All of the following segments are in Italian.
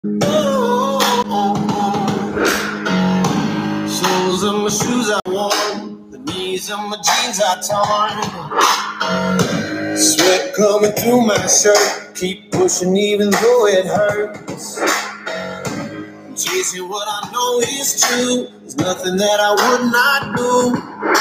Oh, oh, oh. Soles of my shoes are worn, the knees of my jeans are torn. Sweat coming through my shirt, keep pushing even though it hurts. Chasing what I know is true, there's nothing that I would not do.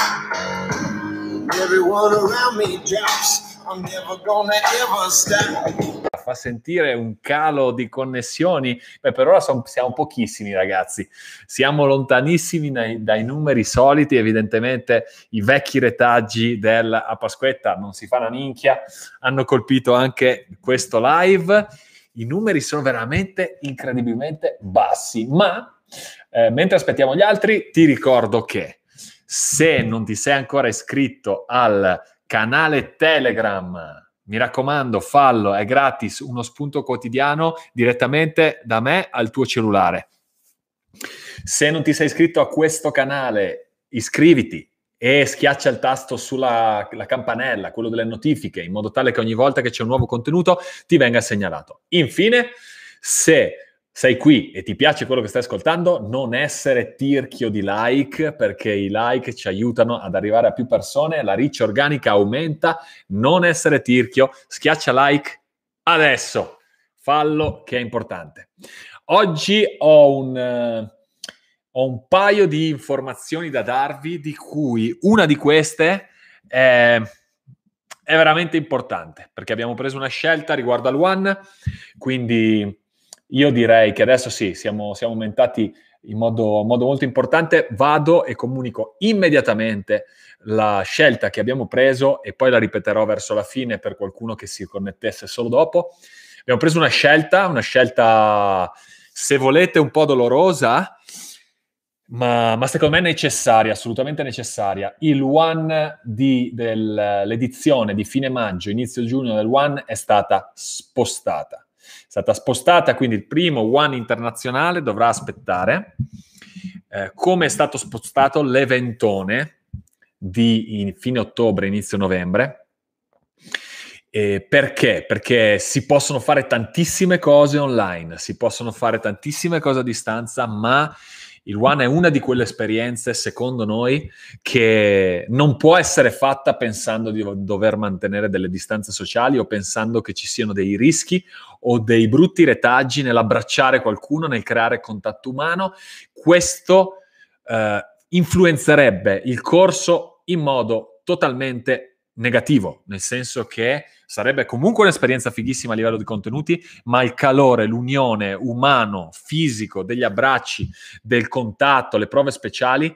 Everyone around me drops, I'm never gonna ever stop. Fa sentire un calo di connessioni. Beh, per ora siamo pochissimi, ragazzi. Siamo lontanissimi dai numeri soliti. Evidentemente i vecchi retaggi del A Pasquetta non si fa una minchia. Hanno colpito anche questo live. I numeri sono veramente incredibilmente bassi. Ma mentre aspettiamo gli altri, ti ricordo che se non ti sei ancora iscritto al canale Telegram, mi raccomando, fallo, è gratis, uno spunto quotidiano direttamente da me al tuo cellulare. Se non ti sei iscritto a questo canale, iscriviti e schiaccia il tasto sulla campanella, quello delle notifiche, in modo tale che ogni volta che c'è un nuovo contenuto ti venga segnalato. Infine, se sei qui e ti piace quello che stai ascoltando, non essere tirchio di like, perché i like ci aiutano ad arrivare a più persone, la reach organica aumenta. Non essere tirchio, schiaccia like adesso, fallo che è importante. Oggi ho un paio di informazioni da darvi, di cui una di queste è veramente importante, perché abbiamo preso una scelta riguardo al One, quindi io direi che adesso sì, siamo aumentati in modo molto importante. Vado e comunico immediatamente la scelta che abbiamo preso e poi la ripeterò verso la fine per qualcuno che si connettesse solo dopo. Abbiamo preso una scelta, se volete, un po' dolorosa, ma secondo me necessaria, assolutamente necessaria. Il One dell'edizione di fine maggio, inizio giugno del One è stata spostata. Quindi il primo One internazionale dovrà aspettare. Come è stato spostato l'eventone di fine ottobre, inizio novembre. Perché? Perché si possono fare tantissime cose online, si possono fare tantissime cose a distanza, ma il One è una di quelle esperienze, secondo noi, che non può essere fatta pensando di dover mantenere delle distanze sociali o pensando che ci siano dei rischi o dei brutti retaggi nell'abbracciare qualcuno, nel creare contatto umano. Questo influenzerebbe il corso in modo totalmente negativo, nel senso che sarebbe comunque un'esperienza fighissima a livello di contenuti, ma il calore, l'unione umano, fisico, degli abbracci, del contatto, le prove speciali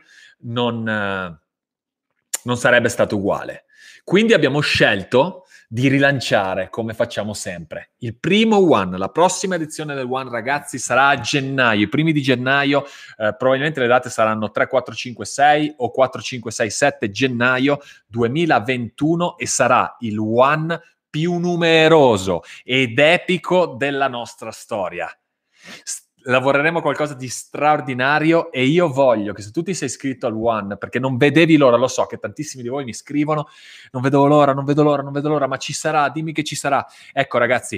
non sarebbe stato uguale. Quindi abbiamo scelto di rilanciare come facciamo sempre. Il primo One, la prossima edizione del One, ragazzi, sarà a gennaio, i primi di gennaio, probabilmente le date saranno 3, 4, 5, 6 o 4, 5, 6, 7 gennaio 2021 e sarà il One più numeroso ed epico della nostra storia. Lavoreremo qualcosa di straordinario e io voglio che se tu ti sei iscritto al One, perché non vedevi l'ora, lo so che tantissimi di voi mi scrivono, non vedo l'ora, ma ci sarà, dimmi che ci sarà. Ecco ragazzi,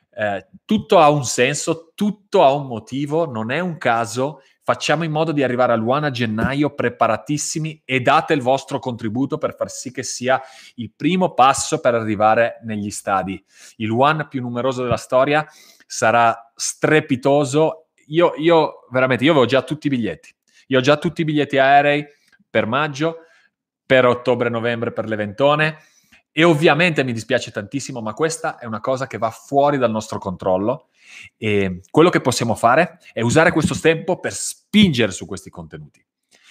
tutto ha un senso, tutto ha un motivo, non è un caso. Facciamo in modo di arrivare al One a gennaio preparatissimi e date il vostro contributo per far sì che sia il primo passo per arrivare negli stadi. Il One più numeroso della storia sarà strepitoso. Io veramente, io avevo già tutti i biglietti. Io ho già tutti i biglietti aerei per maggio, per ottobre-novembre per l'eventone e ovviamente mi dispiace tantissimo, ma questa è una cosa che va fuori dal nostro controllo e quello che possiamo fare è usare questo tempo per spingere su questi contenuti,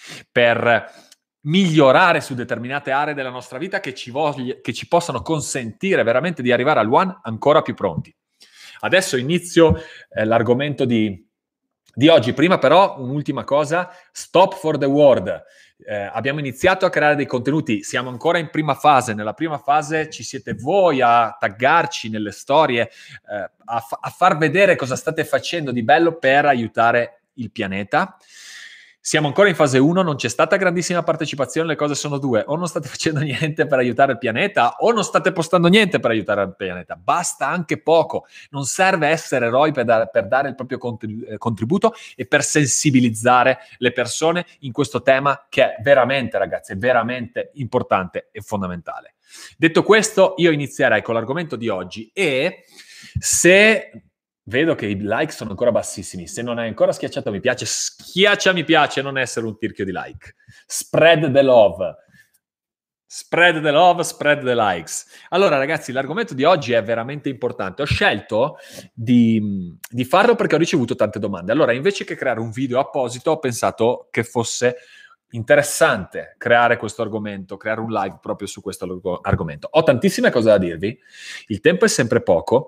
per migliorare su determinate aree della nostra vita che ci possano consentire veramente di arrivare al One ancora più pronti. Adesso inizio l'argomento di oggi. Prima però un'ultima cosa, Stop for the World. Abbiamo iniziato a creare dei contenuti, siamo ancora in prima fase. Nella prima fase ci siete voi a taggarci nelle storie, a far vedere cosa state facendo di bello per aiutare il pianeta. Siamo ancora in fase 1, non c'è stata grandissima partecipazione, le cose sono due: o non state facendo niente per aiutare il pianeta, o non state postando niente per aiutare il pianeta. Basta anche poco, non serve essere eroi per dare il proprio contributo e per sensibilizzare le persone in questo tema che è veramente, ragazzi, è veramente importante e fondamentale. Detto questo, io inizierei con l'argomento di oggi e se... Vedo che i like sono ancora bassissimi. Se non hai ancora schiacciato mi piace, schiaccia mi piace, non essere un tirchio di like. Spread the love. Spread the love, spread the likes. Allora, ragazzi, l'argomento di oggi è veramente importante. Ho scelto di farlo perché ho ricevuto tante domande. Allora, invece che creare un video apposito, ho pensato che fosse interessante creare questo argomento, creare un live proprio su questo argomento. Ho tantissime cose da dirvi. Il tempo è sempre poco.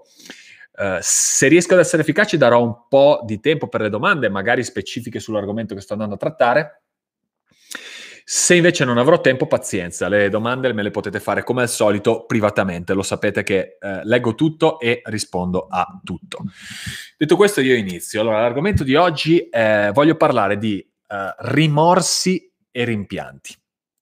Se riesco ad essere efficace darò un po' di tempo per le domande, magari specifiche sull'argomento che sto andando a trattare. Se invece non avrò tempo, pazienza, le domande me le potete fare come al solito privatamente, lo sapete che leggo tutto e rispondo a tutto. Detto questo io inizio. Allora, l'argomento di oggi voglio parlare di rimorsi e rimpianti.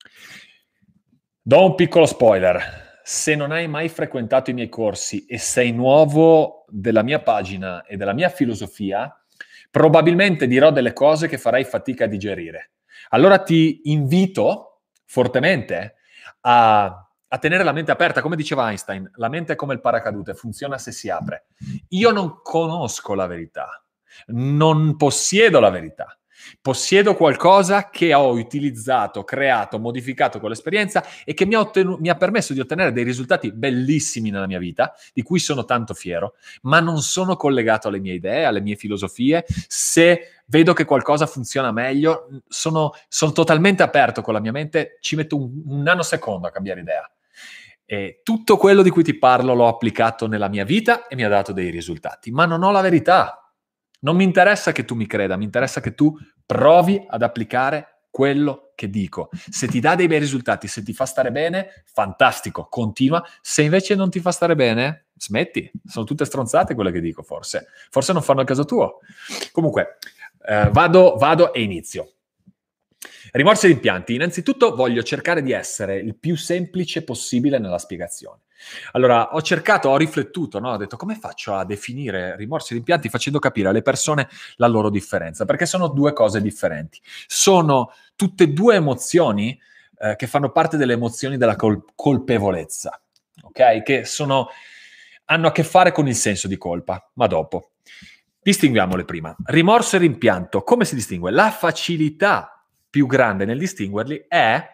Do un piccolo spoiler. Se non hai mai frequentato i miei corsi e sei nuovo della mia pagina e della mia filosofia, probabilmente dirò delle cose che farai fatica a digerire. Allora ti invito fortemente a tenere la mente aperta. Come diceva Einstein, la mente è come il paracadute, funziona se si apre. Io non conosco la verità, non possiedo la verità. Possiedo qualcosa che ho utilizzato, creato, modificato con l'esperienza e che mi ha permesso di ottenere dei risultati bellissimi nella mia vita, di cui sono tanto fiero, ma non sono collegato alle mie idee, alle mie filosofie. Se vedo che qualcosa funziona meglio, sono totalmente aperto con la mia mente, ci metto un nanosecondo a cambiare idea. E tutto quello di cui ti parlo l'ho applicato nella mia vita e mi ha dato dei risultati, ma non ho la verità. Non mi interessa che tu mi creda, mi interessa che tu provi ad applicare quello che dico. Se ti dà dei bei risultati, se ti fa stare bene, fantastico, continua. Se invece non ti fa stare bene, smetti. Sono tutte stronzate quelle che dico, forse. Forse non fanno il caso tuo. Comunque, vado e inizio. Rimorsi e rimpianti. Innanzitutto voglio cercare di essere il più semplice possibile nella spiegazione. Allora, ho riflettuto, no? Ho detto come faccio a definire rimorsi e rimpianti facendo capire alle persone la loro differenza, perché sono due cose differenti. Sono tutte e due emozioni che fanno parte delle emozioni della colpevolezza, ok? Che hanno a che fare con il senso di colpa, ma dopo. Distinguiamole prima. Rimorso e rimpianto, come si distingue? La facilità più grande nel distinguerli è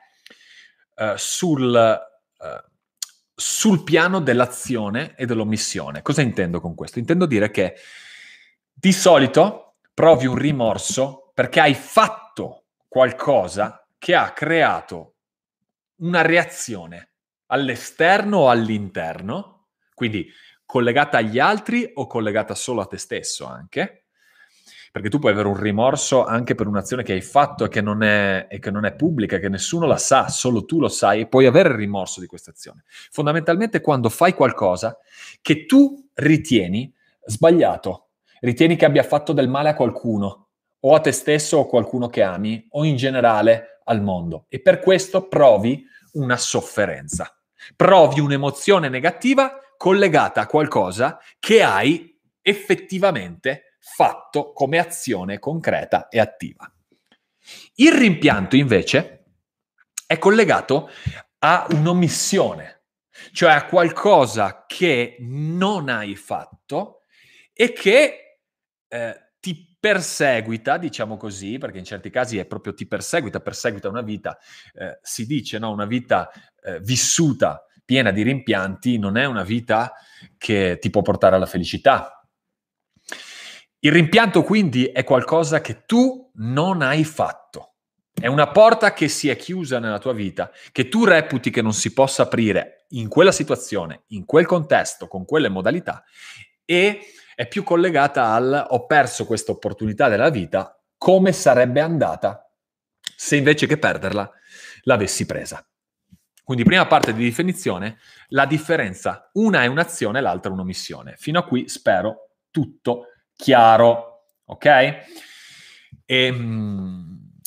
sul piano dell'azione e dell'omissione. Cosa intendo con questo? Intendo dire che di solito provi un rimorso perché hai fatto qualcosa che ha creato una reazione all'esterno o all'interno, quindi collegata agli altri o collegata solo a te stesso anche, perché tu puoi avere un rimorso anche per un'azione che hai fatto e che non è pubblica, che nessuno la sa, solo tu lo sai, e puoi avere il rimorso di questa azione. Fondamentalmente quando fai qualcosa che tu ritieni sbagliato, ritieni che abbia fatto del male a qualcuno, o a te stesso o a qualcuno che ami, o in generale al mondo, e per questo provi una sofferenza, provi un'emozione negativa collegata a qualcosa che hai effettivamente fatto come azione concreta e attiva. Il rimpianto invece è collegato a un'omissione, cioè a qualcosa che non hai fatto e che ti perseguita, diciamo così, perché in certi casi è proprio perseguita una vita, si dice, no? Una vita vissuta piena di rimpianti non è una vita che ti può portare alla felicità. Il rimpianto quindi è qualcosa che tu non hai fatto. È una porta che si è chiusa nella tua vita, che tu reputi che non si possa aprire in quella situazione, in quel contesto, con quelle modalità, e è più collegata al ho perso questa opportunità della vita, come sarebbe andata se invece che perderla l'avessi presa. Quindi prima parte di definizione, la differenza, una è un'azione, l'altra è un'omissione. Fino a qui spero tutto chiaro, ok?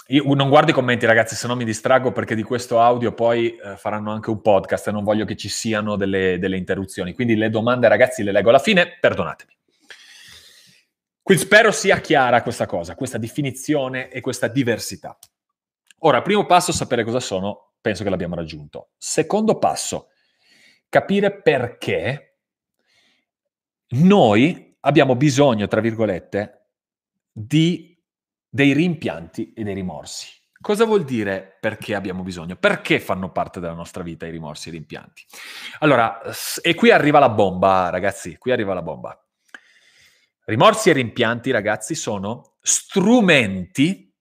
Io non guardo i commenti, ragazzi, se no mi distraggo, perché di questo audio poi faranno anche un podcast e non voglio che ci siano delle interruzioni. Quindi le domande, ragazzi, le leggo alla fine, perdonatemi. Quindi spero sia chiara questa cosa, questa definizione e questa diversità. Ora, primo passo, sapere cosa sono, penso che l'abbiamo raggiunto. Secondo passo, capire perché noi abbiamo bisogno, tra virgolette, dei rimpianti e dei rimorsi. Cosa vuol dire perché abbiamo bisogno? Perché fanno parte della nostra vita i rimorsi e i rimpianti? Allora, e qui arriva la bomba, ragazzi, qui arriva la bomba. Rimorsi e rimpianti, ragazzi, sono strumenti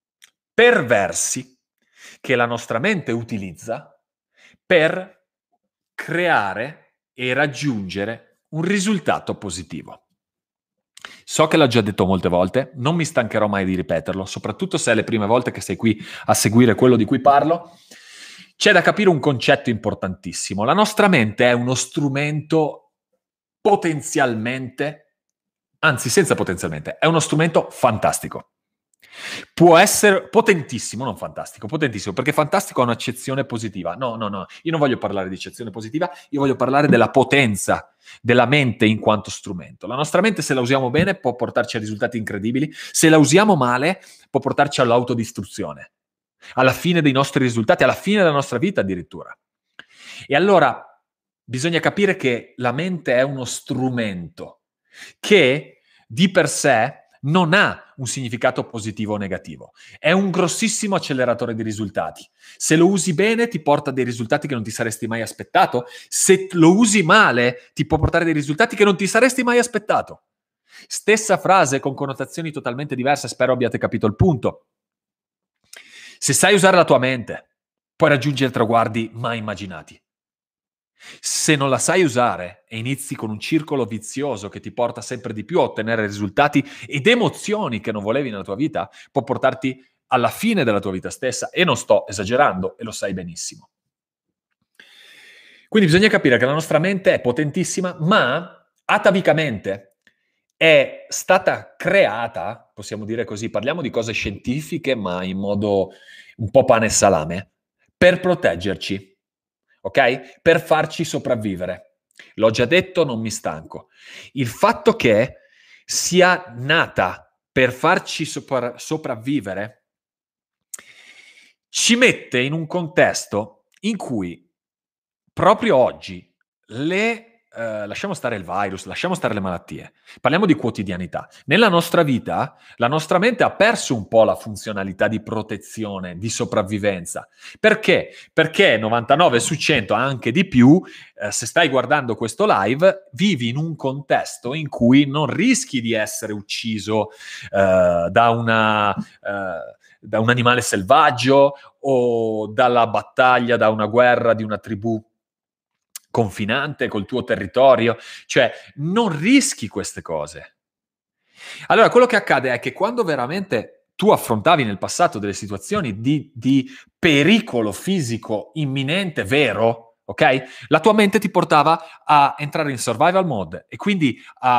perversi che la nostra mente utilizza per creare e raggiungere un risultato positivo. So che l'ho già detto molte volte, non mi stancherò mai di ripeterlo, soprattutto se è le prime volte che sei qui a seguire quello di cui parlo. C'è da capire un concetto importantissimo. La nostra mente è uno strumento potenzialmente, anzi senza potenzialmente, è uno strumento fantastico. Può essere potentissimo, non fantastico, potentissimo, perché fantastico ha un'accezione positiva. No, io non voglio parlare di accezione positiva, io voglio parlare della potenza della mente in quanto strumento. La nostra mente, se la usiamo bene, può portarci a risultati incredibili, se la usiamo male, può portarci all'autodistruzione, alla fine dei nostri risultati, alla fine della nostra vita addirittura. E allora bisogna capire che la mente è uno strumento che di per sé non ha un significato positivo o negativo. È un grossissimo acceleratore di risultati. Se lo usi bene ti porta a dei risultati che non ti saresti mai aspettato. Se lo usi male ti può portare a dei risultati che non ti saresti mai aspettato. Stessa frase con connotazioni totalmente diverse, spero abbiate capito il punto. Se sai usare la tua mente, puoi raggiungere traguardi mai immaginati. Se non la sai usare e inizi con un circolo vizioso che ti porta sempre di più a ottenere risultati ed emozioni che non volevi nella tua vita, può portarti alla fine della tua vita stessa, e non sto esagerando, e lo sai benissimo. Quindi bisogna capire che la nostra mente è potentissima, ma atavicamente è stata creata, possiamo dire così, parliamo di cose scientifiche, ma in modo un po' pane e salame, per proteggerci. Ok? Per farci sopravvivere. L'ho già detto, non mi stanco. Il fatto che sia nata per farci sopravvivere ci mette in un contesto in cui proprio oggi lasciamo stare il virus, lasciamo stare le malattie, parliamo di quotidianità. Nella nostra vita, la nostra mente ha perso un po' la funzionalità di protezione, di sopravvivenza. Perché? Perché 99 su 100, anche di più, se stai guardando questo live, vivi in un contesto in cui non rischi di essere ucciso da un animale selvaggio o dalla battaglia, da una guerra di una tribù confinante col tuo territorio, cioè non rischi queste cose. Allora, quello che accade è che quando veramente tu affrontavi nel passato delle situazioni di pericolo fisico imminente, vero, ok? La tua mente ti portava a entrare in survival mode e quindi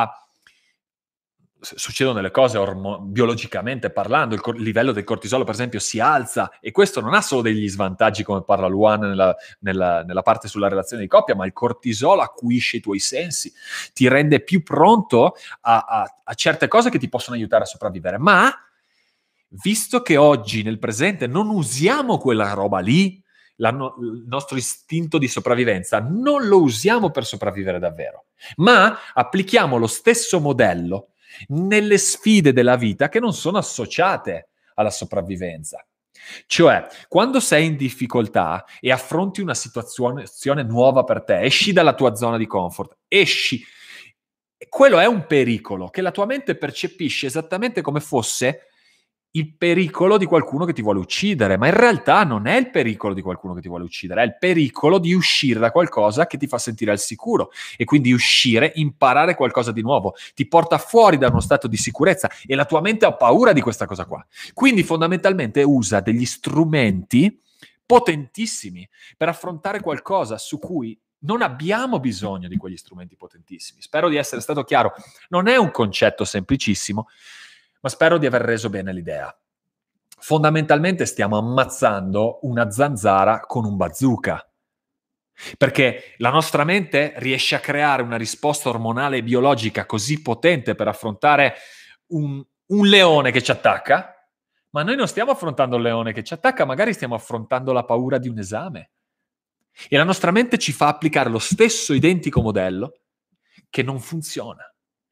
succedono delle cose biologicamente parlando, il livello del cortisolo per esempio si alza, e questo non ha solo degli svantaggi come parla Luan nella parte sulla relazione di coppia, ma il cortisolo acuisce i tuoi sensi, ti rende più pronto a certe cose che ti possono aiutare a sopravvivere. Ma visto che oggi nel presente non usiamo quella roba lì, il nostro istinto di sopravvivenza non lo usiamo per sopravvivere davvero, ma applichiamo lo stesso modello nelle sfide della vita che non sono associate alla sopravvivenza. Cioè, quando sei in difficoltà e affronti una situazione nuova per te, esci dalla tua zona di comfort, quello è un pericolo che la tua mente percepisce esattamente come fosse il pericolo di qualcuno che ti vuole uccidere, ma in realtà non è il pericolo di qualcuno che ti vuole uccidere, è il pericolo di uscire da qualcosa che ti fa sentire al sicuro, e quindi uscire, imparare qualcosa di nuovo, ti porta fuori da uno stato di sicurezza, e la tua mente ha paura di questa cosa qua. Quindi fondamentalmente usa degli strumenti potentissimi per affrontare qualcosa su cui non abbiamo bisogno di quegli strumenti potentissimi. Spero di essere stato chiaro. Non è un concetto semplicissimo, ma spero di aver reso bene l'idea. fondamentalmente stiamo ammazzando una zanzara con un bazooka. Perché la nostra mente riesce a creare una risposta ormonale e biologica così potente per affrontare un leone che ci attacca, ma noi non stiamo affrontando il leone che ci attacca, magari stiamo affrontando la paura di un esame. E la nostra mente ci fa applicare lo stesso identico modello che non funziona.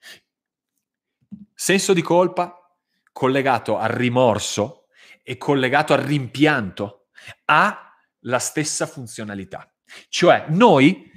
Senso di colpa collegato al rimorso e collegato al rimpianto ha la stessa funzionalità. Cioè, noi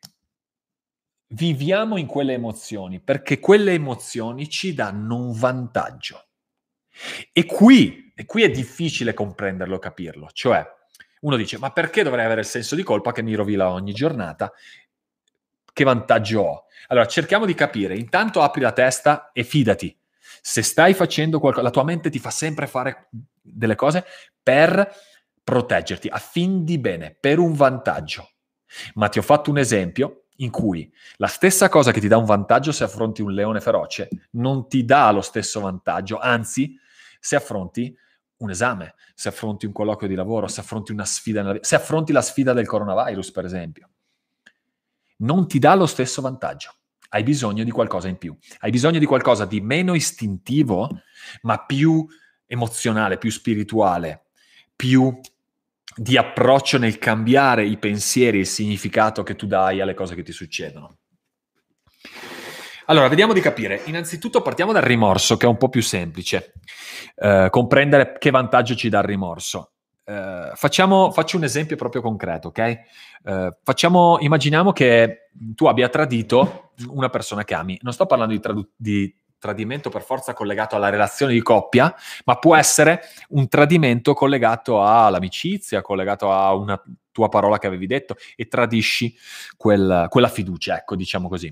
viviamo in quelle emozioni perché quelle emozioni ci danno un vantaggio. E qui è difficile comprenderlo, capirlo. Cioè, uno dice, ma perché dovrei avere il senso di colpa che mi rovina ogni giornata? Che vantaggio ho? Allora, cerchiamo di capire. Intanto apri la testa e fidati. Se stai facendo qualcosa, la tua mente ti fa sempre fare delle cose per proteggerti, a fin di bene, per un vantaggio. Ma ti ho fatto un esempio in cui la stessa cosa che ti dà un vantaggio se affronti un leone feroce non ti dà lo stesso vantaggio, anzi, se affronti un esame, se affronti un colloquio di lavoro, se affronti una sfida, se affronti la sfida del coronavirus, per esempio. Non ti dà lo stesso vantaggio. Hai bisogno di qualcosa in più. Hai bisogno di qualcosa di meno istintivo, ma più emozionale, più spirituale, più di approccio nel cambiare i pensieri e il significato che tu dai alle cose che ti succedono. Allora, vediamo di capire. Innanzitutto partiamo dal rimorso, che è un po' più semplice. Comprendere che vantaggio ci dà il rimorso. Faccio un esempio proprio concreto, ok? Immaginiamo che tu abbia tradito una persona che ami. Non sto parlando di tradimento per forza collegato alla relazione di coppia, ma può essere un tradimento collegato all'amicizia, collegato a una tua parola che avevi detto e tradisci quella fiducia, ecco, diciamo così.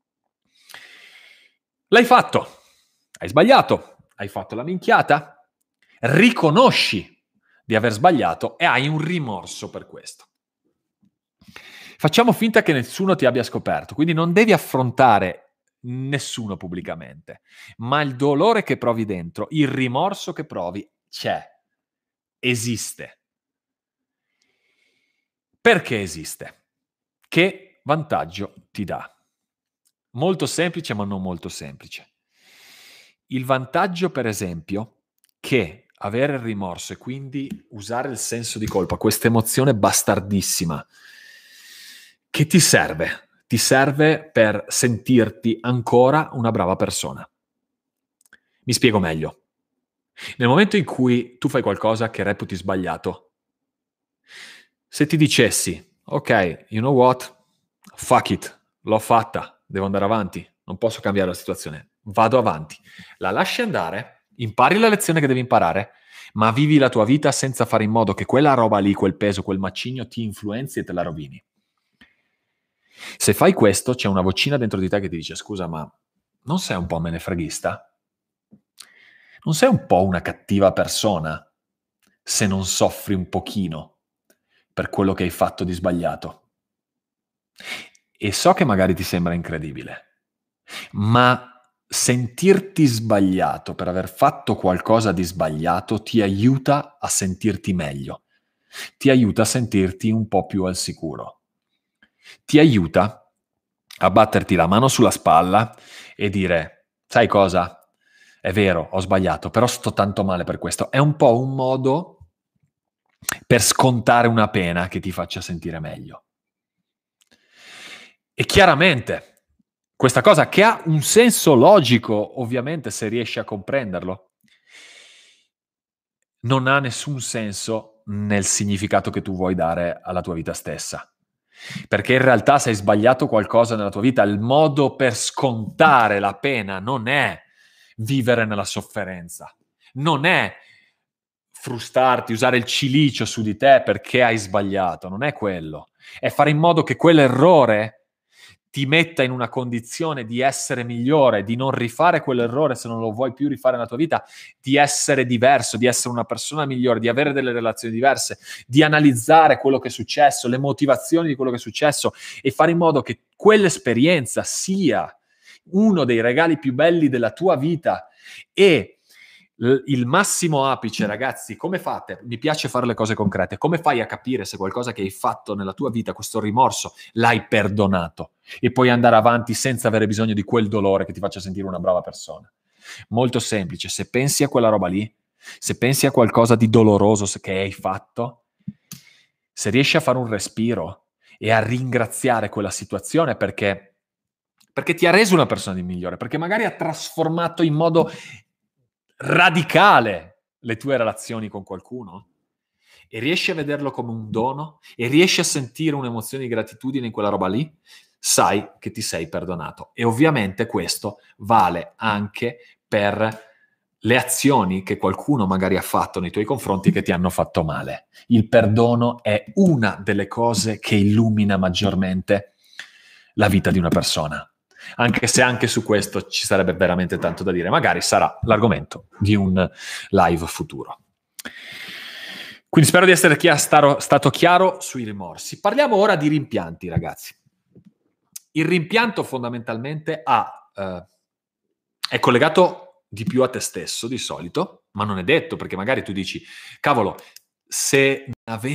L'hai fatto, hai sbagliato, hai fatto la minchiata, riconosci di aver sbagliato e hai un rimorso per questo. Facciamo finta che nessuno ti abbia scoperto, quindi non devi affrontare nessuno pubblicamente, ma il dolore che provi dentro, il rimorso che provi c'è, esiste. Perché esiste? Che vantaggio ti dà? Molto semplice, ma non molto semplice. Il vantaggio, per esempio, che avere il rimorso e quindi usare il senso di colpa, questa emozione bastardissima, che ti serve? Ti serve per sentirti ancora una brava persona. Mi spiego meglio. Nel momento in cui tu fai qualcosa che reputi sbagliato, se ti dicessi, ok, you know what? Fuck it, l'ho fatta, devo andare avanti, non posso cambiare la situazione, vado avanti. La lasci andare, impari la lezione che devi imparare, ma vivi la tua vita senza fare in modo che quella roba lì, quel peso, quel macigno ti influenzi e te la rovini. Se fai questo, c'è una vocina dentro di te che ti dice, scusa, ma non sei un po' menefreghista? Non sei un po' una cattiva persona se non soffri un pochino per quello che hai fatto di sbagliato? E so che magari ti sembra incredibile, ma sentirti sbagliato per aver fatto qualcosa di sbagliato ti aiuta a sentirti meglio, ti aiuta a sentirti un po' più al sicuro, ti aiuta a batterti la mano sulla spalla e dire, sai cosa? È vero, ho sbagliato, però sto tanto male per questo. È un po' un modo per scontare una pena che ti faccia sentire meglio. E chiaramente, questa cosa che ha un senso logico, ovviamente, se riesci a comprenderlo, non ha nessun senso nel significato che tu vuoi dare alla tua vita stessa. Perché in realtà se hai sbagliato qualcosa nella tua vita, il modo per scontare la pena non è vivere nella sofferenza, non è frustarti, usare il cilicio su di te perché hai sbagliato, non è quello. È fare in modo che quell'errore ti metta in una condizione di essere migliore, di non rifare quell'errore se non lo vuoi più rifare nella tua vita, di essere diverso, di essere una persona migliore, di avere delle relazioni diverse, di analizzare quello che è successo, le motivazioni di quello che è successo e fare in modo che quell'esperienza sia uno dei regali più belli della tua vita e il massimo apice, ragazzi, come fate? Mi piace fare le cose concrete. Come fai a capire se qualcosa che hai fatto nella tua vita, questo rimorso, l'hai perdonato e puoi andare avanti senza avere bisogno di quel dolore che ti faccia sentire una brava persona? Molto semplice. Se pensi a quella roba lì, se pensi a qualcosa di doloroso che hai fatto, se riesci a fare un respiro e a ringraziare quella situazione perché ti ha reso una persona di migliore, perché magari ha trasformato in modo radicale le tue relazioni con qualcuno e riesci a vederlo come un dono e riesci a sentire un'emozione di gratitudine in quella roba lì, sai che ti sei perdonato. E ovviamente questo vale anche per le azioni che qualcuno magari ha fatto nei tuoi confronti che ti hanno fatto male. Il perdono è una delle cose che illumina maggiormente la vita di una persona. Anche se anche su questo ci sarebbe veramente tanto da dire. Magari sarà l'argomento di un live futuro. Quindi spero di essere stato chiaro sui rimorsi. Parliamo ora di rimpianti, ragazzi. Il rimpianto fondamentalmente è collegato di più a te stesso di solito, ma non è detto, perché magari tu dici, cavolo, se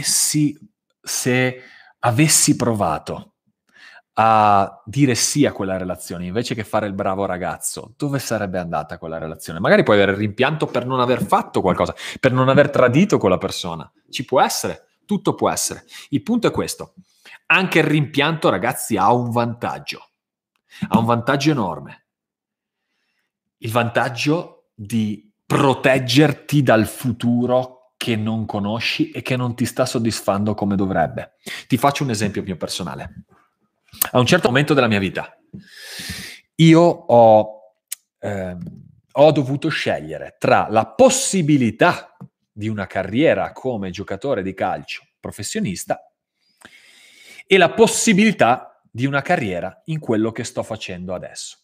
avessi provato a dire sì a quella relazione invece che fare il bravo ragazzo, dove sarebbe andata quella relazione? Magari puoi avere il rimpianto per non aver fatto qualcosa, per non aver tradito quella persona. Ci può essere, tutto può essere. Il punto è questo. Anche il rimpianto, ragazzi, ha un vantaggio enorme. Il vantaggio di proteggerti dal futuro che non conosci e che non ti sta soddisfando come dovrebbe. Ti faccio un esempio mio personale. A un certo momento della mia vita io ho dovuto scegliere tra la possibilità di una carriera come giocatore di calcio professionista e la possibilità di una carriera in quello che sto facendo adesso.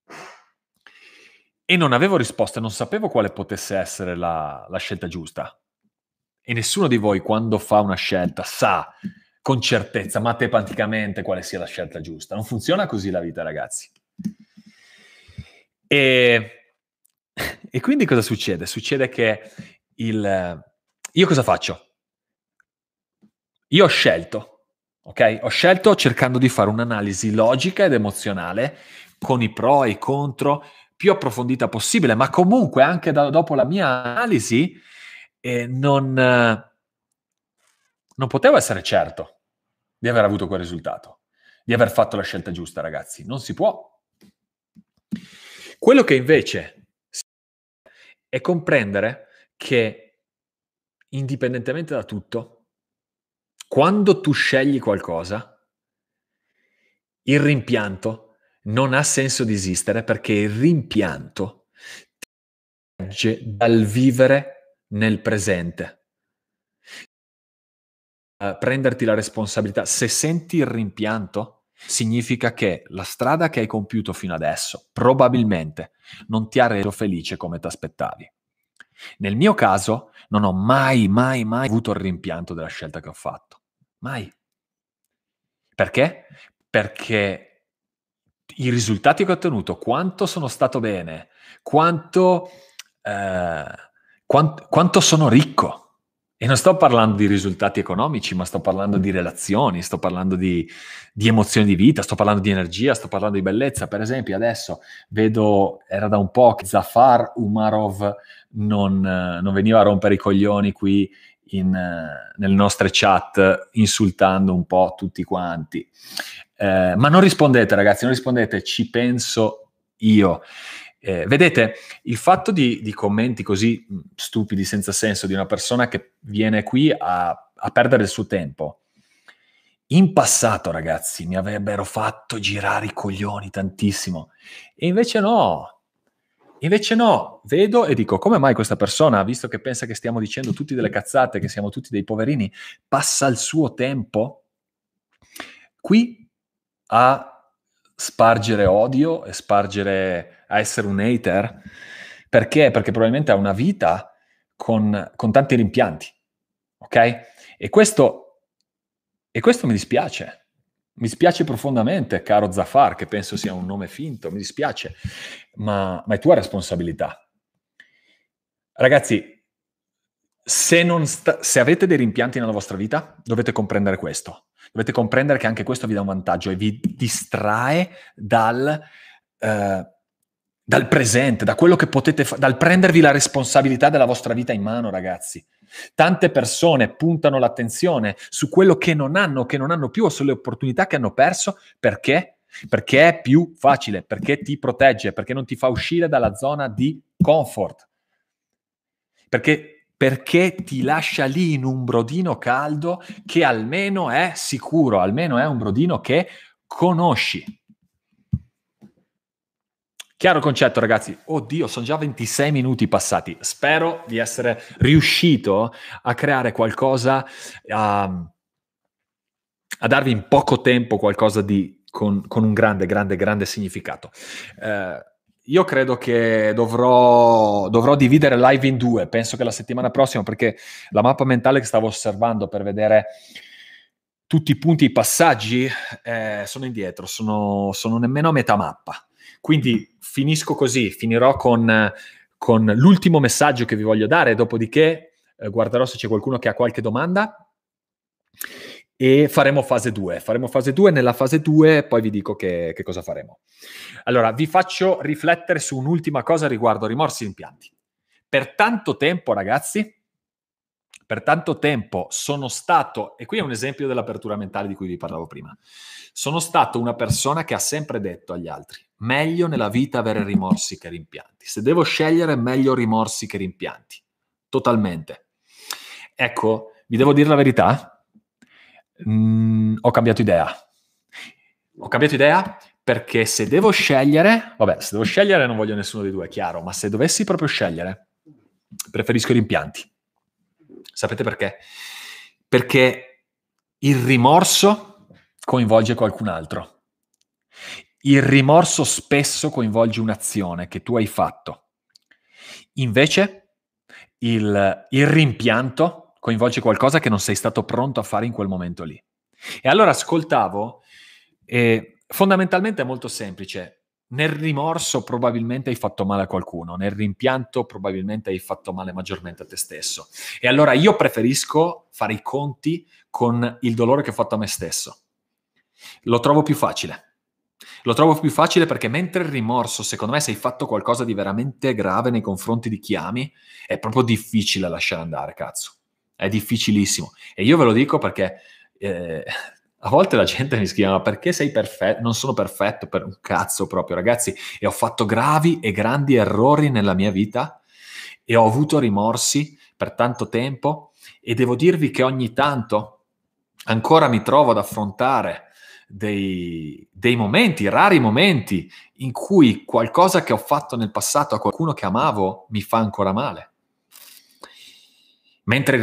E non avevo risposta, non sapevo quale potesse essere la scelta giusta. E nessuno di voi, quando fa una scelta, sa con certezza, matematicamente, quale sia la scelta giusta. Non funziona così la vita, ragazzi. E quindi cosa succede? Succede che io cosa faccio? Io ho scelto, ok? Ho scelto cercando di fare un'analisi logica ed emozionale con i pro e i contro più approfondita possibile, ma comunque anche dopo la mia analisi non potevo essere certo di aver avuto quel risultato, di aver fatto la scelta giusta, ragazzi. Non si può. Quello che invece è comprendere che, indipendentemente da tutto, quando tu scegli qualcosa, il rimpianto non ha senso di esistere, perché il rimpianto ti protegge dal vivere nel presente. Prenderti la responsabilità. Se senti il rimpianto, significa che la strada che hai compiuto fino adesso probabilmente non ti ha reso felice come ti aspettavi. Nel mio caso non ho mai avuto il rimpianto della scelta che ho fatto. Mai. Perché? Perché i risultati che ho ottenuto, quanto sono stato bene, quanto sono ricco. E non sto parlando di risultati economici, ma sto parlando di relazioni, sto parlando di emozioni di vita, sto parlando di energia, sto parlando di bellezza. Per esempio, adesso vedo, era da un po' che Zafar Umarov non veniva a rompere i coglioni qui nelle nostre chat, insultando un po' tutti quanti. Ma non rispondete, ragazzi, non rispondete, ci penso io. Vedete, il fatto di commenti così stupidi, senza senso, di una persona che viene qui a perdere il suo tempo, in passato, ragazzi, mi avrebbero fatto girare i coglioni tantissimo. E invece no, vedo e dico, come mai questa persona, visto che pensa che stiamo dicendo tutti delle cazzate, che siamo tutti dei poverini, passa il suo tempo qui a spargere odio e a essere un hater? Perché? Perché probabilmente ha una vita con tanti rimpianti, ok? E questo mi dispiace. Mi dispiace profondamente, caro Zafar, che penso sia un nome finto, mi dispiace, ma è tua responsabilità. Ragazzi, se avete dei rimpianti nella vostra vita, dovete comprendere questo. Dovete comprendere che anche questo vi dà un vantaggio e vi distrae dal presente, da quello che potete fare, dal prendervi la responsabilità della vostra vita in mano, ragazzi. Tante persone puntano l'attenzione su quello che non hanno più, o sulle opportunità che hanno perso. Perché? Perché è più facile, perché ti protegge, perché non ti fa uscire dalla zona di comfort. Perché ti lascia lì in un brodino caldo che almeno è sicuro, almeno è un brodino che conosci. Chiaro il concetto, ragazzi? Oddio, sono già 26 minuti passati. Spero di essere riuscito a creare qualcosa, a darvi in poco tempo qualcosa con un grande significato. Io credo che dovrò dividere live in due. Penso che la settimana prossima, perché la mappa mentale che stavo osservando per vedere tutti i punti e i passaggi, sono indietro, sono nemmeno a metà mappa. Quindi finisco così, finirò con l'ultimo messaggio che vi voglio dare, dopodiché guarderò se c'è qualcuno che ha qualche domanda e faremo fase 2. Faremo fase 2, nella fase 2 poi vi dico che cosa faremo. Allora, vi faccio riflettere su un'ultima cosa riguardo rimorsi e rimpianti. Per tanto tempo, ragazzi, sono stato, e qui è un esempio dell'apertura mentale di cui vi parlavo prima, sono stato una persona che ha sempre detto agli altri: meglio nella vita avere rimorsi che rimpianti. Se devo scegliere, meglio rimorsi che rimpianti. Totalmente. Ecco, vi devo dire la verità, ho cambiato idea. Ho cambiato idea perché se devo scegliere non voglio nessuno dei due, è chiaro, ma se dovessi proprio scegliere, preferisco i rimpianti. Sapete perché? Perché il rimorso coinvolge qualcun altro. Il rimorso spesso coinvolge un'azione che tu hai fatto. Invece il rimpianto coinvolge qualcosa che non sei stato pronto a fare in quel momento lì. E allora ascoltavo, e fondamentalmente è molto semplice. Nel rimorso probabilmente hai fatto male a qualcuno, nel rimpianto probabilmente hai fatto male maggiormente a te stesso. E allora io preferisco fare i conti con il dolore che ho fatto a me stesso. Lo trovo più facile. Lo trovo più facile perché mentre il rimorso, secondo me, se hai fatto qualcosa di veramente grave nei confronti di chi ami, è proprio difficile lasciare andare, cazzo. È difficilissimo. E io ve lo dico perché a volte la gente mi scrive: ma perché sei perfetto? Non sono perfetto per un cazzo proprio, ragazzi. E ho fatto gravi e grandi errori nella mia vita e ho avuto rimorsi per tanto tempo e devo dirvi che ogni tanto ancora mi trovo ad affrontare dei momenti, rari momenti, in cui qualcosa che ho fatto nel passato a qualcuno che amavo mi fa ancora male. Mentre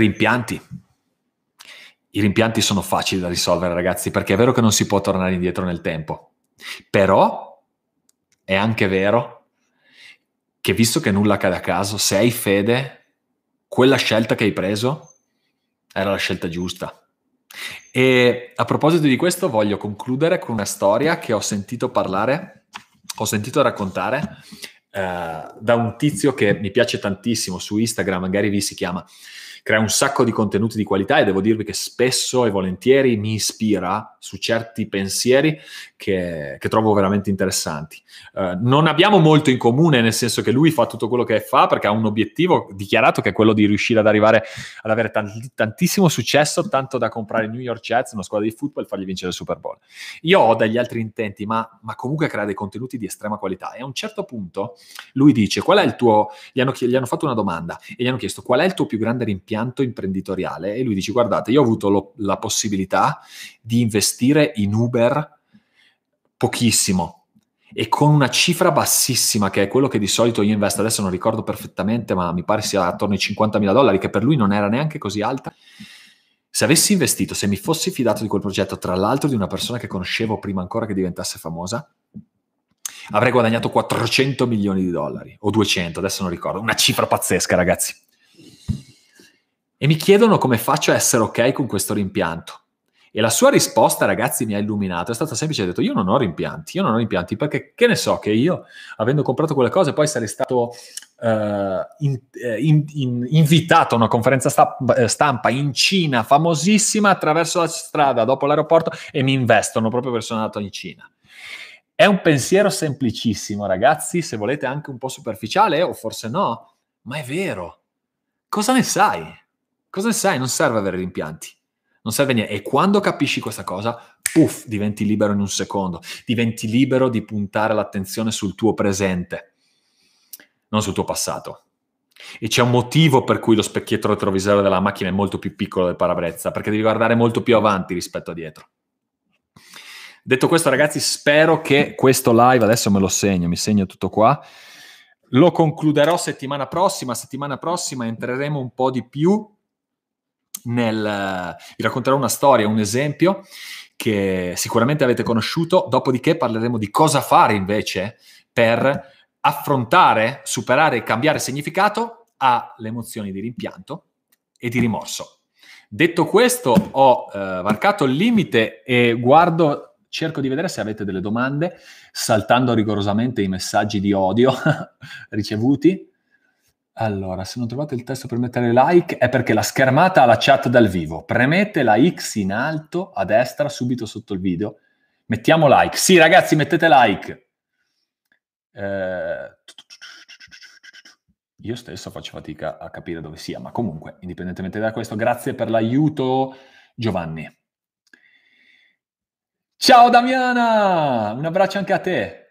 i rimpianti sono facili da risolvere, ragazzi, perché è vero che non si può tornare indietro nel tempo, però è anche vero che, visto che nulla accade a caso, se hai fede, quella scelta che hai preso era la scelta giusta. E a proposito di questo voglio concludere con una storia che ho sentito raccontare da un tizio che mi piace tantissimo su Instagram, Gary Vee si chiama, crea un sacco di contenuti di qualità e devo dirvi che spesso e volentieri mi ispira su certi pensieri che trovo veramente interessanti. Non abbiamo molto in comune, nel senso che lui fa tutto quello che fa perché ha un obiettivo dichiarato che è quello di riuscire ad arrivare ad avere tantissimo successo, tanto da comprare il New York Jets, una squadra di football, e fargli vincere il Super Bowl. Io ho degli altri intenti, ma comunque crea dei contenuti di estrema qualità e a un certo punto lui dice: qual è il tuo... Gli hanno fatto una domanda e gli hanno chiesto: qual è il tuo più grande rimpianto imprenditoriale? E lui dice: guardate, io ho avuto la possibilità di investire in Uber pochissimo e con una cifra bassissima, che è quello che di solito io investo, adesso non ricordo perfettamente, ma mi pare sia attorno ai $50.000, che per lui non era neanche così alta. Se avessi investito, se mi fossi fidato di quel progetto, tra l'altro di una persona che conoscevo prima ancora che diventasse famosa, avrei guadagnato $400 milioni o 200, adesso non ricordo, una cifra pazzesca, ragazzi. E mi chiedono come faccio a essere ok con questo rimpianto. E la sua risposta, ragazzi, mi ha illuminato, è stata semplice, ha detto io non ho rimpianti perché che ne so che io, avendo comprato quelle cose, poi sarei stato invitato a una conferenza stampa in Cina, famosissima, attraverso la strada dopo l'aeroporto e mi investono proprio per essere andato in Cina. È un pensiero semplicissimo, ragazzi, se volete anche un po' superficiale, o forse no, ma è vero. Cosa ne sai? Cosa ne sai? Non serve avere rimpianti. Non serve niente. E quando capisci questa cosa, puff, diventi libero in un secondo. Diventi libero di puntare l'attenzione sul tuo presente, non sul tuo passato. E c'è un motivo per cui lo specchietto retrovisore della macchina è molto più piccolo del parabrezza, perché devi guardare molto più avanti rispetto a dietro. Detto questo, ragazzi, spero che questo live, adesso me lo segno, mi segno tutto qua, lo concluderò settimana prossima. Settimana prossima entreremo un po' di più vi racconterò una storia, un esempio che sicuramente avete conosciuto, dopodiché parleremo di cosa fare invece per affrontare, superare e cambiare significato alle emozioni di rimpianto e di rimorso. Detto questo, ho varcato il limite e cerco di vedere se avete delle domande, saltando rigorosamente i messaggi di odio ricevuti. Allora, se non trovate il testo per mettere like è perché la schermata ha la chat dal vivo. Premete la X in alto a destra subito sotto il video. Mettiamo like. Sì, ragazzi, mettete like. Io stesso faccio fatica a capire dove sia, ma comunque, indipendentemente da questo, grazie per l'aiuto, Giovanni. Ciao Damiana! Un abbraccio anche a te.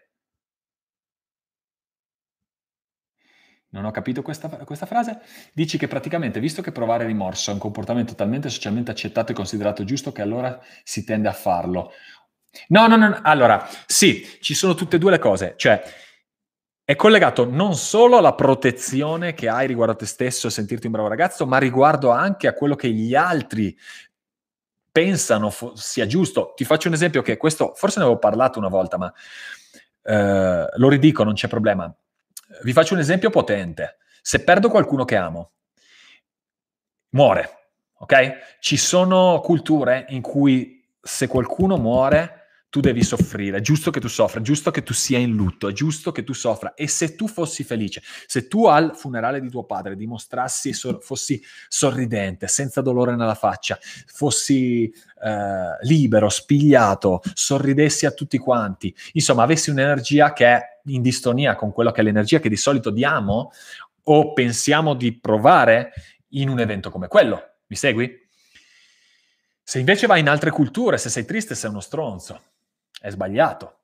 Non ho capito questa frase. Dici che praticamente, visto che provare rimorso è un comportamento talmente socialmente accettato e considerato giusto, che allora si tende a farlo. No. Allora, sì, ci sono tutte e due le cose. Cioè, è collegato non solo alla protezione che hai riguardo a te stesso e sentirti un bravo ragazzo, ma riguardo anche a quello che gli altri pensano sia giusto. Ti faccio un esempio che questo, forse ne avevo parlato una volta, ma lo ridico, non c'è problema. Vi faccio un esempio potente. Se perdo qualcuno che amo, muore, ok? Ci sono culture in cui se qualcuno muore, tu devi soffrire, è giusto che tu soffra, è giusto che tu sia in lutto, è giusto che tu soffra. E se tu fossi felice, se tu al funerale di tuo padre dimostrassi, fossi sorridente, senza dolore nella faccia, fossi libero, spigliato, sorridessi a tutti quanti, insomma, avessi un'energia che è in distonia con quello che è l'energia che di solito diamo o pensiamo di provare in un evento come quello. Mi segui? Se invece vai in altre culture, se sei triste, sei uno stronzo. È sbagliato.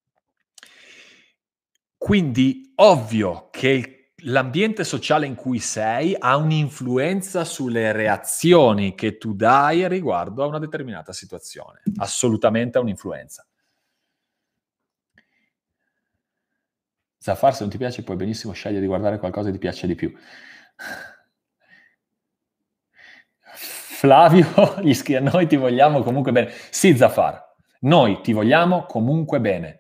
Quindi, ovvio che l'ambiente sociale in cui sei ha un'influenza sulle reazioni che tu dai riguardo a una determinata situazione. Assolutamente ha un'influenza. Zafar, se non ti piace puoi benissimo scegliere di guardare qualcosa che ti piace di più. Flavio gli scrive: noi ti vogliamo comunque bene. Sì, Zafar, noi ti vogliamo comunque bene.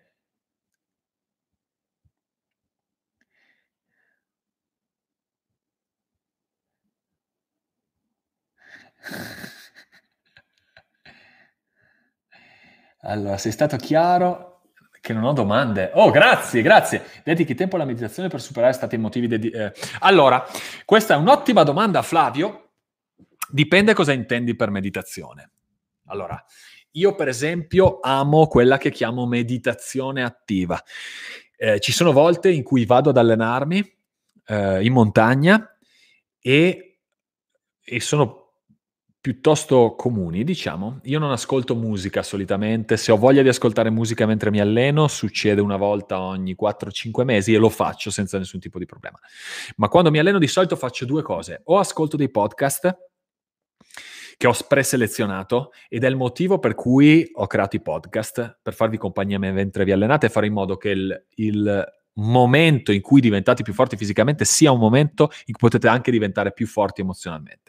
Allora, sei stato chiaro che non ho domande. Oh, grazie. Dedichi tempo alla meditazione per superare stati emotivi. Allora, questa è un'ottima domanda, Flavio. Dipende cosa intendi per meditazione. Allora, io per esempio amo quella che chiamo meditazione attiva. Ci sono volte in cui vado ad allenarmi in montagna e sono piuttosto comuni, diciamo. Io non ascolto musica solitamente. Se ho voglia di ascoltare musica mentre mi alleno, succede una volta ogni 4-5 mesi e lo faccio senza nessun tipo di problema. Ma quando mi alleno di solito faccio due cose. O ascolto dei podcast che ho preselezionato ed è il motivo per cui ho creato i podcast, per farvi compagnia mentre vi allenate e fare in modo che il momento in cui diventate più forti fisicamente sia un momento in cui potete anche diventare più forti emozionalmente.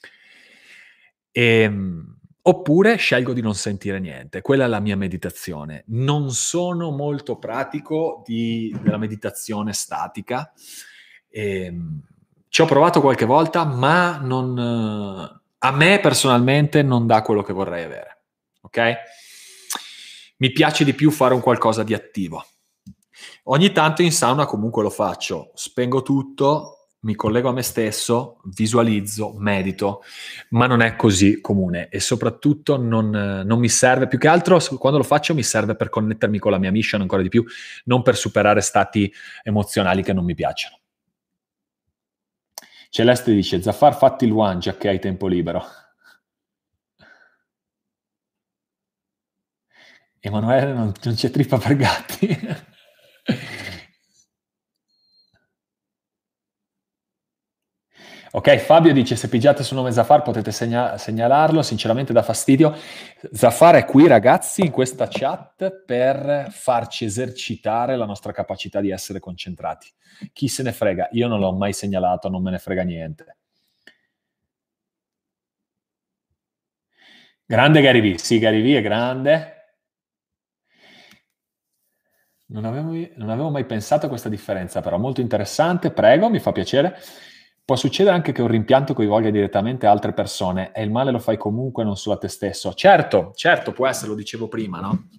Oppure scelgo di non sentire niente. Quella è la mia meditazione. Non sono molto pratico della meditazione statica. Ci ho provato qualche volta, ma a me personalmente non dà quello che vorrei avere. ok? Mi piace di più fare un qualcosa di attivo. Ogni tanto in sauna comunque lo faccio, spengo tutto, mi collego a me stesso, visualizzo, medito, ma non è così comune e soprattutto non mi serve, più che altro quando lo faccio mi serve per connettermi con la mia mission ancora di più, non per superare stati emozionali che non mi piacciono. Celeste dice, Zafar fatti il one già che hai tempo libero. Emanuele non c'è trippa per gatti. Ok, Fabio dice, se pigiate sul nome Zafar potete segnalarlo, sinceramente dà fastidio. Zafar è qui, ragazzi, in questa chat per farci esercitare la nostra capacità di essere concentrati. Chi se ne frega? Io non l'ho mai segnalato, non me ne frega niente. Grande Gary Vee, sì, Gary Vee è grande. Non avevo mai pensato a questa differenza, però molto interessante, prego, mi fa piacere. Può succedere anche che un rimpianto coinvolga direttamente altre persone e il male lo fai comunque, non solo a te stesso. Certo, può essere, lo dicevo prima, no?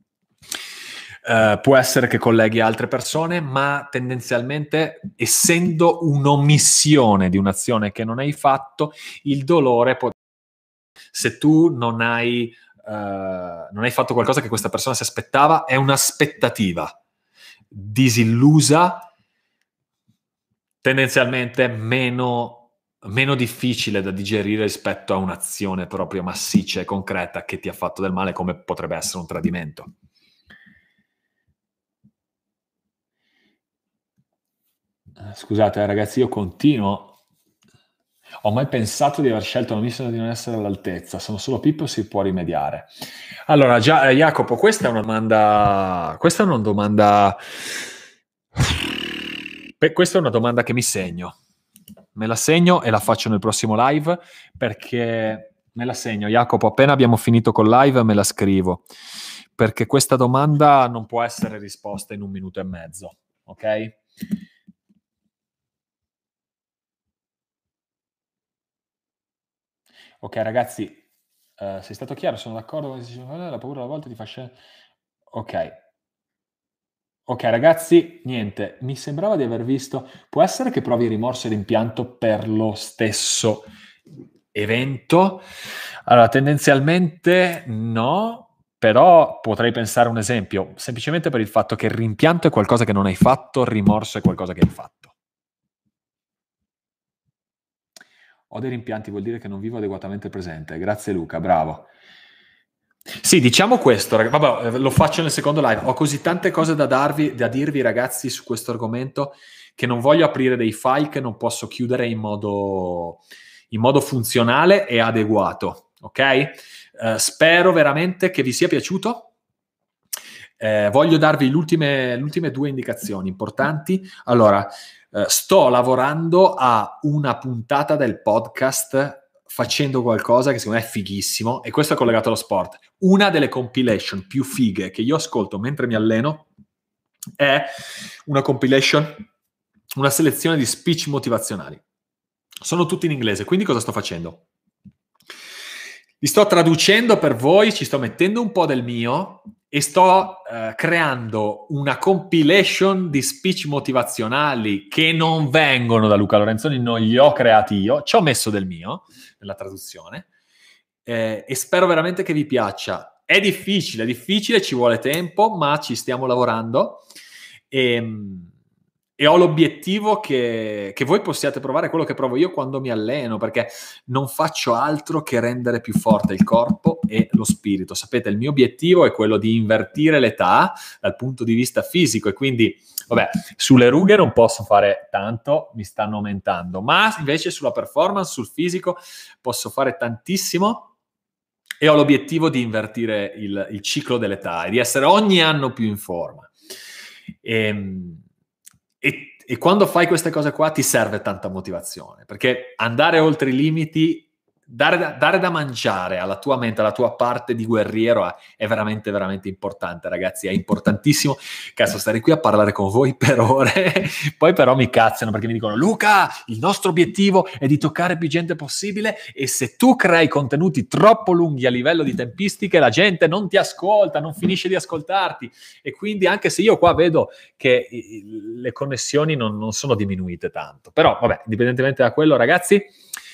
Può essere che colleghi altre persone, ma tendenzialmente, essendo un'omissione di un'azione che non hai fatto, il dolore può... Se tu non hai fatto qualcosa che questa persona si aspettava, è un'aspettativa disillusa, tendenzialmente meno difficile da digerire rispetto a un'azione proprio massiccia e concreta che ti ha fatto del male, come potrebbe essere un tradimento. Scusate ragazzi, io continuo. Ho mai pensato di aver scelto una missione di non essere all'altezza? Sono solo Pippo, si può rimediare. Allora, Jacopo, questa è una domanda... Questa è una domanda che mi segno. Me la segno e la faccio nel prossimo live, perché me la segno. Jacopo, appena abbiamo finito col live me la scrivo, perché questa domanda non può essere risposta in 1 minuto e mezzo, ok? Ok, ragazzi, sei stato chiaro, sono d'accordo, la paura a volte ti fa scendere. Ok, ragazzi, niente, mi sembrava di aver visto... Può essere che provi rimorso e rimpianto per lo stesso evento? Allora, tendenzialmente no, però potrei pensare a un esempio, semplicemente per il fatto che il rimpianto è qualcosa che non hai fatto, il rimorso è qualcosa che hai fatto. Ho dei rimpianti, vuol dire che non vivo adeguatamente il presente. Grazie Luca, bravo. Sì, diciamo questo, vabbè, lo faccio nel secondo live. Ho così tante cose da dirvi, ragazzi, su questo argomento, che non voglio aprire dei file che non posso chiudere in modo funzionale e adeguato, ok? Spero veramente che vi sia piaciuto. Voglio darvi le ultime 2 indicazioni importanti. Allora, sto lavorando a una puntata del podcast facendo qualcosa che secondo me è fighissimo, e questo è collegato allo sport. Una delle compilation più fighe che io ascolto mentre mi alleno è una compilation, una selezione di speech motivazionali. Sono tutti in inglese, quindi cosa sto facendo? Li sto traducendo per voi, ci sto mettendo un po' del mio e sto creando una compilation di speech motivazionali che non vengono da Luca Lorenzoni, non li ho creati io, ci ho messo del mio nella traduzione e spero veramente che vi piaccia. È difficile, ci vuole tempo, ma ci stiamo lavorando e ho l'obiettivo che voi possiate provare quello che provo io quando mi alleno, perché non faccio altro che rendere più forte il corpo e lo spirito. Sapete, il mio obiettivo è quello di invertire l'età dal punto di vista fisico e quindi, vabbè, sulle rughe non posso fare tanto, mi stanno aumentando, ma invece sulla performance, sul fisico, posso fare tantissimo e ho l'obiettivo di invertire il ciclo dell'età e di essere ogni anno più in forma. E quando fai queste cose qua ti serve tanta motivazione, perché andare oltre i limiti dare da mangiare alla tua mente, alla tua parte di guerriero è veramente, veramente importante, ragazzi, è importantissimo. Cazzo, stare qui a parlare con voi per ore, poi però mi cazzano perché mi dicono: Luca, il nostro obiettivo è di toccare più gente possibile e se tu crei contenuti troppo lunghi a livello di tempistiche, la gente non ti ascolta, non finisce di ascoltarti. E quindi anche se io qua vedo che le connessioni non sono diminuite tanto, però vabbè, indipendentemente da quello, ragazzi,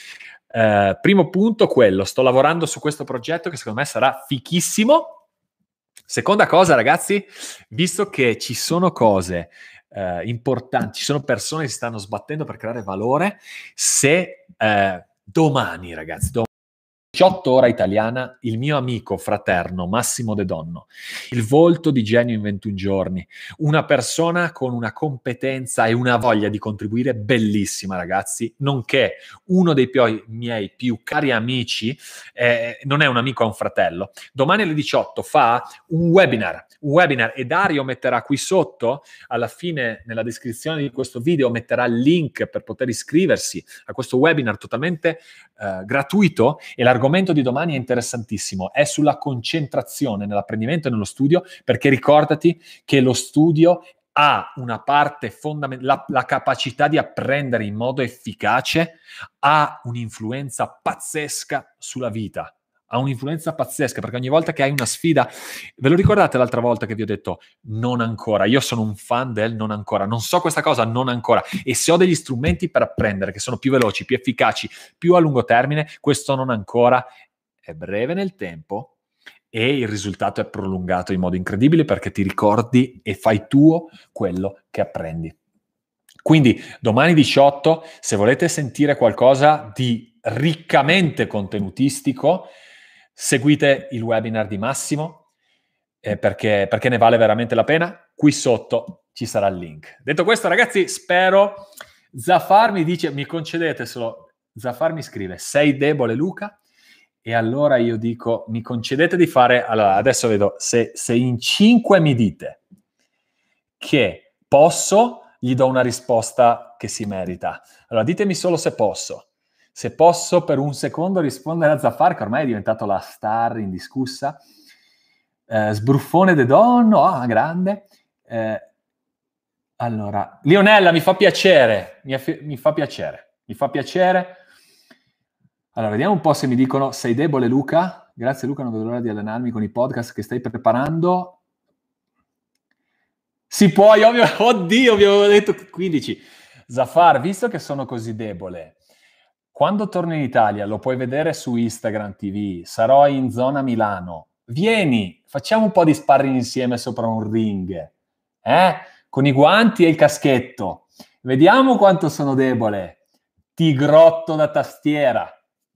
primo punto quello, sto lavorando su questo progetto che secondo me sarà fichissimo. Seconda cosa, ragazzi, visto che ci sono cose importanti, ci sono persone che si stanno sbattendo per creare valore, se domani, ragazzi, 18 ora italiana, il mio amico fraterno Massimo De Donno, il volto di genio in 21 giorni, una persona con una competenza e una voglia di contribuire bellissima, ragazzi, nonché uno dei miei più cari amici, non è un amico, è un fratello. Domani alle 18 fa un webinar e Dario metterà qui sotto, alla fine, nella descrizione di questo video, metterà il link per poter iscriversi a questo webinar totalmente gratuito, e l'argomento di domani è interessantissimo, è sulla concentrazione nell'apprendimento e nello studio, perché ricordati che lo studio ha una parte fondamentale, la capacità di apprendere in modo efficace ha un'influenza pazzesca sulla vita. Ha un'influenza pazzesca, perché ogni volta che hai una sfida, ve lo ricordate l'altra volta che vi ho detto non ancora, io sono un fan del non ancora, non so questa cosa, non ancora, e se ho degli strumenti per apprendere che sono più veloci, più efficaci, più a lungo termine, questo non ancora è breve nel tempo e il risultato è prolungato in modo incredibile, perché ti ricordi e fai tuo quello che apprendi. Quindi domani 18, se volete sentire qualcosa di riccamente contenutistico, seguite il webinar di Massimo, perché ne vale veramente la pena. Qui sotto ci sarà il link. Detto questo, ragazzi, spero... Zafar mi dice, mi concedete solo... Zafar mi scrive: sei debole, Luca? E allora io dico, mi concedete di fare... Allora, adesso vedo, se in 5 mi dite che posso, gli do una risposta che si merita. Allora, ditemi solo se posso. Se posso per un secondo rispondere a Zafar, che ormai è diventato la star indiscussa. Sbruffone De Donno, grande. Allora, Lionella, mi fa piacere. Mi fa piacere. Allora, vediamo un po' se mi dicono: sei debole, Luca? Grazie, Luca, non vedo l'ora di allenarmi con i podcast che stai preparando. Si può, oddio, vi avevo detto 15. Zafar, visto che sono così debole, quando torno in Italia, lo puoi vedere su Instagram TV, sarò in zona Milano, vieni, facciamo un po' di sparring insieme sopra un ring, con i guanti e il caschetto, vediamo quanto sono debole, tigrotto da tastiera.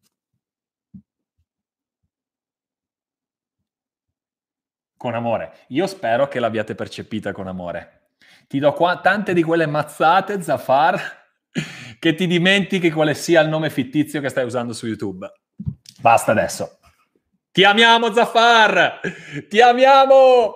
Con amore. Io spero che l'abbiate percepita con amore. Ti do tante di quelle mazzate, Zafar, che ti dimentichi quale sia il nome fittizio che stai usando su YouTube. Basta adesso. Ti amiamo, Zafar! Ti amiamo!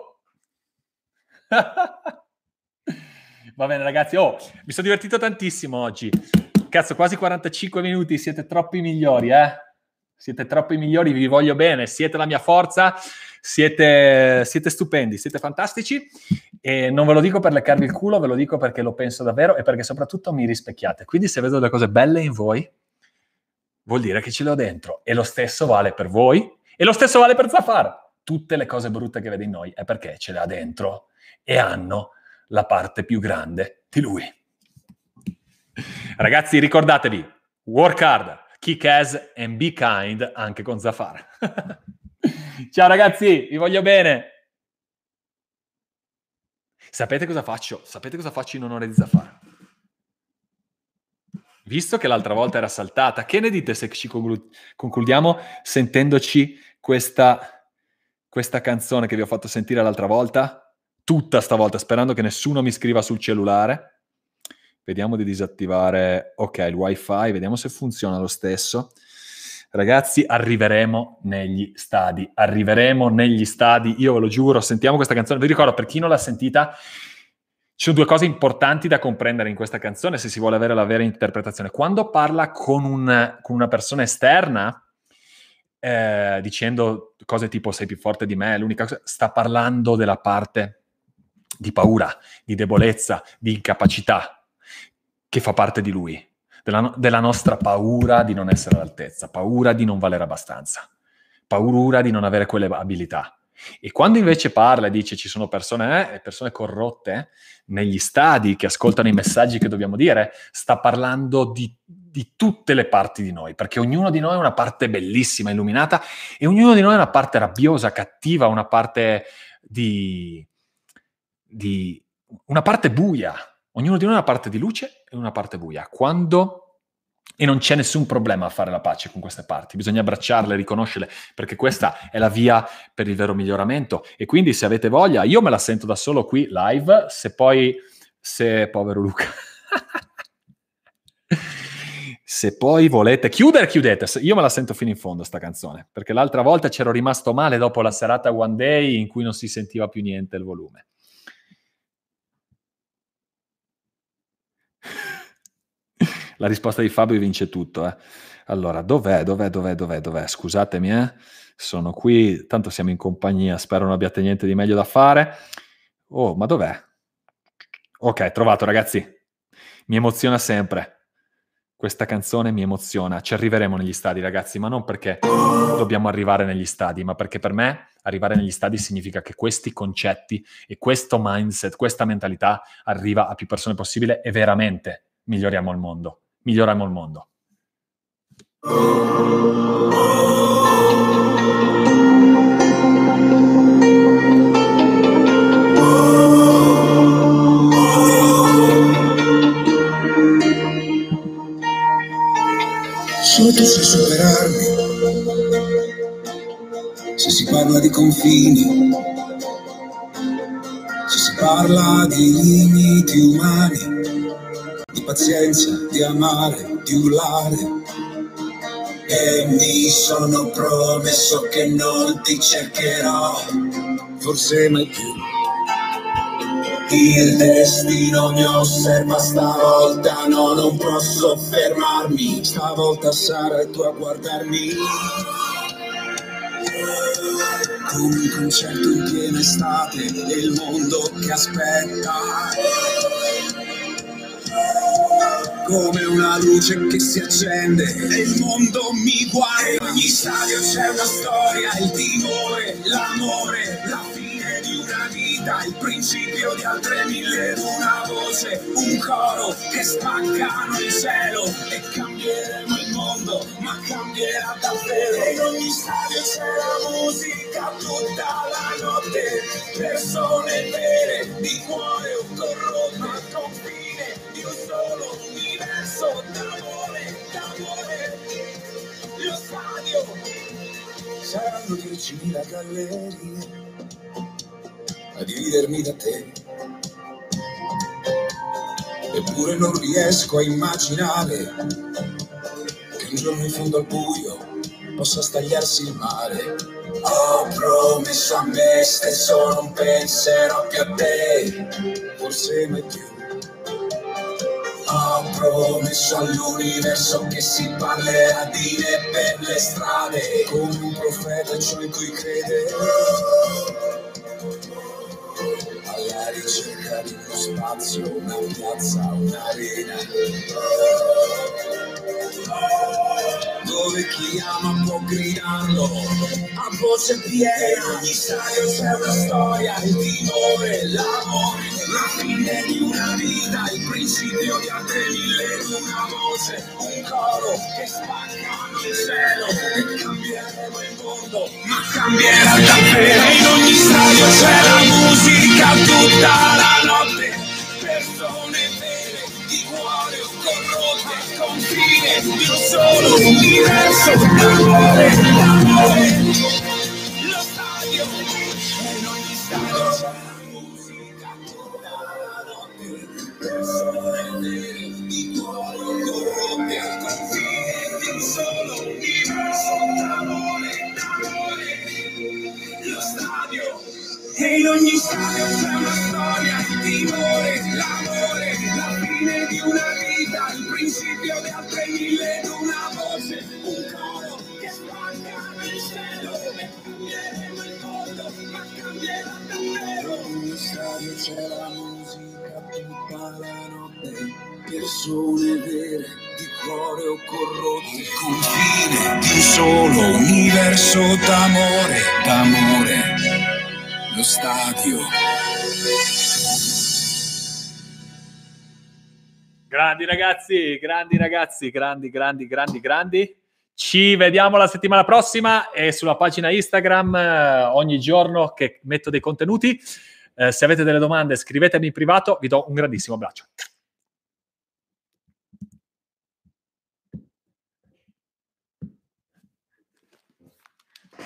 Va bene, ragazzi. Mi sono divertito tantissimo oggi. Cazzo, quasi 45 minuti. Siete troppi migliori, Siete troppi migliori, vi voglio bene. Siete la mia forza. Siete stupendi, siete fantastici, e non ve lo dico per leccarvi il culo, ve lo dico perché lo penso davvero e perché soprattutto mi rispecchiate. Quindi se vedo le cose belle in voi, vuol dire che ce le ho dentro, e lo stesso vale per voi e lo stesso vale per Zafar. Tutte le cose brutte che vede in noi è perché ce le ha dentro e hanno la parte più grande di lui. Ragazzi, ricordatevi, work hard, kick ass and be kind, anche con Zafar. Ciao ragazzi, vi voglio bene. Sapete cosa faccio? Sapete cosa faccio in onore di Zafar? Visto che l'altra volta era saltata, che ne dite se ci concludiamo sentendoci questa canzone che vi ho fatto sentire l'altra volta? Tutta stavolta, sperando che nessuno mi scriva sul cellulare. Vediamo di disattivare, ok, il wifi, vediamo se funziona lo stesso. Ragazzi, arriveremo negli stadi, io ve lo giuro. Sentiamo questa canzone, vi ricordo, per chi non l'ha sentita, ci sono due cose importanti da comprendere in questa canzone se si vuole avere la vera interpretazione. Quando parla con una persona esterna, dicendo cose tipo sei più forte di me, l'unica cosa, sta parlando della parte di paura, di debolezza, di incapacità che fa parte di lui, della nostra paura di non essere all'altezza, paura di non valere abbastanza, paura di non avere quelle abilità. E quando invece parla e dice ci sono persone corrotte negli stadi che ascoltano i messaggi che dobbiamo dire, sta parlando di tutte le parti di noi, perché ognuno di noi è una parte bellissima, illuminata, e ognuno di noi è una parte rabbiosa, cattiva, una parte una parte buia. Ognuno di noi ha una parte di luce e una parte buia. E non c'è nessun problema a fare la pace con queste parti, bisogna abbracciarle, riconoscerle, perché questa è la via per il vero miglioramento. E quindi se avete voglia, io me la sento da solo qui live, povero Luca, se poi volete chiudete, io me la sento fino in fondo sta canzone, perché l'altra volta c'ero rimasto male dopo la serata One Day in cui non si sentiva più niente il volume. La risposta di Fabio vince tutto. Allora, dov'è? Scusatemi, sono qui, tanto siamo in compagnia, spero non abbiate niente di meglio da fare. Oh, ma dov'è? Ok, trovato, ragazzi. Mi emoziona sempre. Questa canzone mi emoziona. Ci arriveremo negli stadi, ragazzi, ma non perché dobbiamo arrivare negli stadi, ma perché per me arrivare negli stadi significa che questi concetti e questo mindset, questa mentalità arriva a più persone possibile e veramente miglioriamo il mondo. Miglioriamo il mondo. Solo tu sai superarmi. Se si parla di confini, se si parla di limiti umani, di pazienza, di amare, di urlare. E mi sono promesso che non ti cercherò, forse mai più. Il destino mi osserva stavolta, no, non posso fermarmi. Stavolta sarai tu a guardarmi come un concerto in piena estate e il mondo che aspetta, come una luce che si accende e il mondo mi guarda. In ogni stadio c'è una storia, il timore, l'amore, la fine di una vita, il principio di altre mille, una voce, un coro che spaccano il cielo e cambieremo il mondo, ma cambierà davvero. In ogni stadio c'è la musica tutta la notte, persone vere, di cuore un corrotto, al confine di un solo universo d'amore, d'amore. Lo stadio saranno 10.000 gallerie a dividermi da te, eppure non riesco a immaginare che un giorno in fondo al buio possa stagliarsi il mare. Ho promesso a me stesso non penserò più a te, forse mai più. Ho promesso all'universo che si parlerà di me per le strade, come un profeta ciò in cui crede, alla ricerca di uno spazio, una piazza, un'arena, dove chi ama può gridarlo a voce piena. Ogni stadio c'è una storia, il timore, l'amore, la fine di una vita, il principio di altre mille, una voce, un coro che spaccano il cielo e cambieremo il mondo, ma cambierà davvero. In ogni stadio c'è la musica tutta la notte, persone vere, di cuore corrotte, confine di un solo universo, d'amore, d'amore. Lo stadio, in ogni stadio c'è la musica tutta la notte, persone vere, di cuore corrotte, confine di un solo universo, d'amore, d'amore. Lo stadio, e in ogni stadio c'è una storia, il timore, l'amore, la fine di una vita, il principio di altre mille, una voce, un coro che spacca il il cielo e cambieremo il mondo, ma cambierà davvero. Nello stadio c'è la musica tutta la notte, persone vere di cuore o corrotte, il confine di un solo universo d'amore, d'amore, lo stadio. Grandi ragazzi, grandi. Ci vediamo la settimana prossima e sulla pagina Instagram ogni giorno che metto dei contenuti. Se avete delle domande scrivetemi in privato, vi do un grandissimo abbraccio.